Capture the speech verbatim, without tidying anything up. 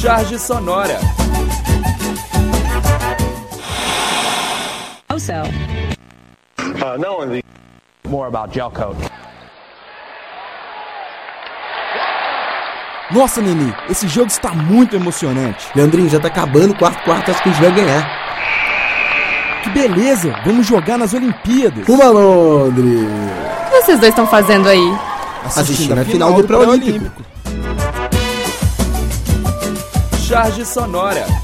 Charge sonora. Also, uh, not only more about gel coat. Nossa, Nenê, esse jogo está muito emocionante. Leandrinho, já tá acabando o quarto quarto, acho que a gente vai ganhar. Que beleza, vamos jogar nas Olimpíadas. Uma Londres. O que vocês dois estão fazendo aí? Assistindo a final do Pré-Olímpico. Charge sonora.